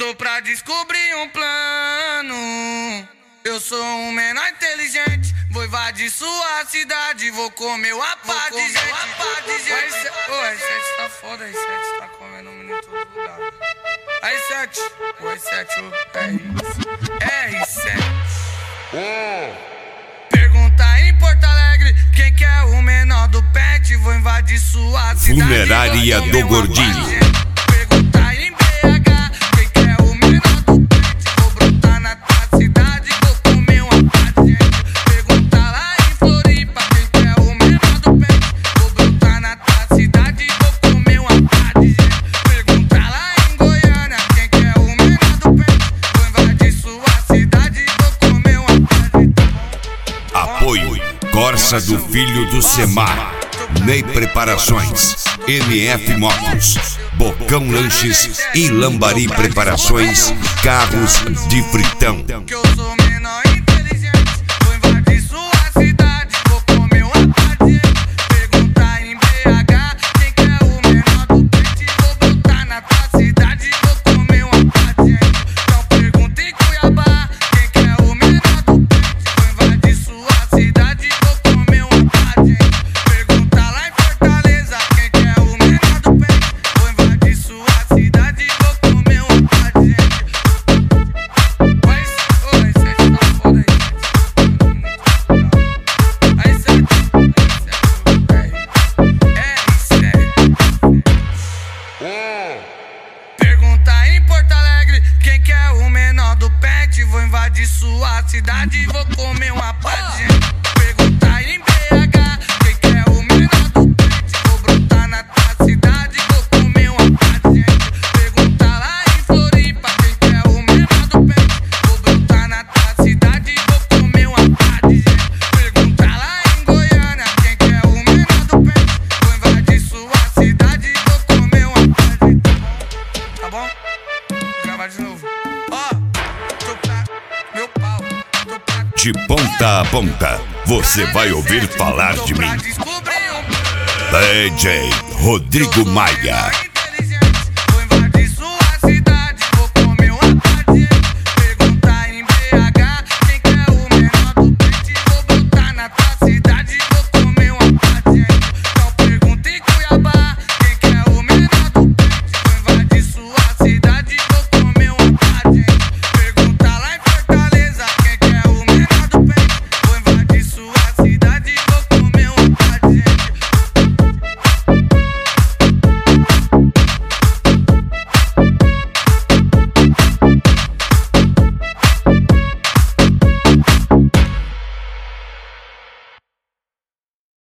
Tô pra descobrir um plano. Eu sou um menor inteligente, vou invadir sua cidade, vou comer uma pá de gente. Ô, R7 tá foda, R7 tá comendo um menino em todo lugar. R7, o R7, o R7. Pergunta em Porto Alegre, quem que é o menor do pet, vou invadir sua cidade. Funerária do Gordinho. Pergunta em BH, quem que é o menor do pet, vou brotar na tua cidade, vou comer uma pá de gente. Pergunta lá em Floripa, quem que é o menor do pet, vou brotar na tua cidade, vou comer uma pá de gente. Pergunta lá em Goiânia, quem que é o menor do pet, vou invadir sua cidade, vou comer uma pá de gente. Apoio Corsa do Filho do Semar, Ney Preparações, MF Motos, Bocão Lanches e Lambari Preparações, Carros de Fritão. Que eu sou menor inteligente, vou invadir sua cidade, vou comer uma pá de gente. Perguntar em BH, quem que é o menor do pet, vou brotar na tua cidade, vou comer uma pá de gente. Então pergunta em Cuiabá, quem que é o menor do pet, vou invadir sua cidade, vou comer uma pá de gente. Pergunta lá em Fortaleza, quem que é o menor do pet, vou invadir sua cidade, vou comer uma pá de gente. Pergunta em Porto Alegre, quem que é o menor do pet, vou invadir sua cidade e vou comer uma pá de gente. Pergunta em BH, quem que é o menor do pet, vou brotar na tua cidade, vou comer uma pá de gente. Pergunta lá em Floripa, quem que é o menor do pet, vou brotar na tua cidade e vou comer uma pá de gente. Pergunta lá em Goiânia, quem que é o menor do pet, vou invadir sua cidade e vou comer uma pá de gente. Tá bom? Vou gravar de novo. Ó, tô pra meu pau, tô pra De ponta a ponta, você vai ouvir falar de mim. descobrir um DJ Rodrigo Maia.